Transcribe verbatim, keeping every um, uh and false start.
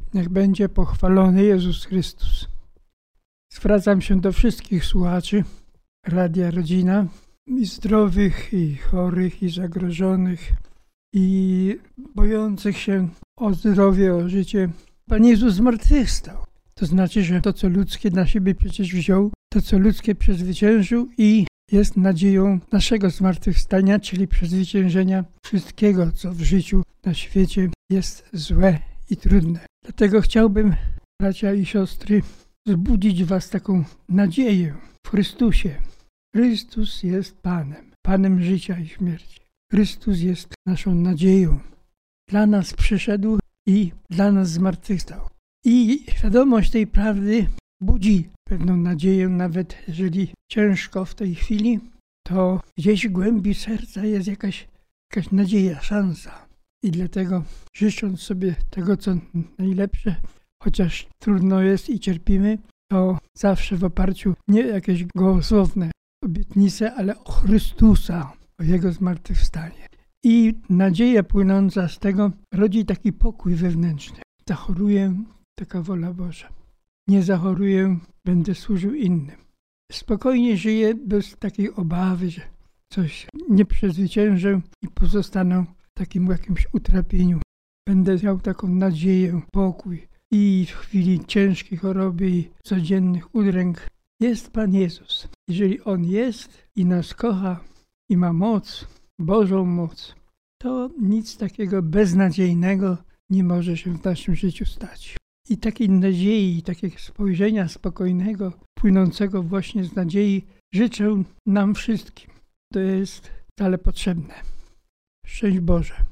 Niech będzie pochwalony Jezus Chrystus. Zwracam się do wszystkich słuchaczy Radia Rodzina, i zdrowych, i chorych, i zagrożonych, i bojących się o zdrowie, o życie. Pan Jezus zmartwychwstał. To znaczy, że to, co ludzkie na siebie przecież wziął, to, co ludzkie przezwyciężył i jest nadzieją naszego zmartwychwstania, czyli przezwyciężenia wszystkiego, co w życiu na świecie jest złe i trudne. Dlatego chciałbym, bracia i siostry, wzbudzić was taką nadzieję w Chrystusie. Chrystus jest Panem, Panem życia i śmierci. Chrystus jest naszą nadzieją. Dla nas przyszedł i dla nas zmartwychwstał. I świadomość tej prawdy budzi pewną nadzieję, nawet jeżeli ciężko w tej chwili, to gdzieś w głębi serca jest jakaś, jakaś nadzieja, szansa. I dlatego, życząc sobie tego, co najlepsze, chociaż trudno jest i cierpimy, to zawsze w oparciu nie jakieś gołosłowne obietnice, ale o Chrystusa, o Jego zmartwychwstanie. I nadzieja płynąca z tego rodzi taki pokój wewnętrzny. Zachoruję, taka wola Boża. Nie zachoruję, będę służył innym. Spokojnie żyję bez takiej obawy, że coś nie przezwyciężę i pozostanę w takim jakimś utrapieniu. Będę miał taką nadzieję, pokój i w chwili ciężkiej choroby i codziennych udręk jest Pan Jezus. Jeżeli On jest i nas kocha i ma moc, Bożą moc, to nic takiego beznadziejnego nie może się w naszym życiu stać. I takiej nadziei, takiego spojrzenia spokojnego, płynącego właśnie z nadziei życzę nam wszystkim. To jest wcale potrzebne. Szczęść Boże.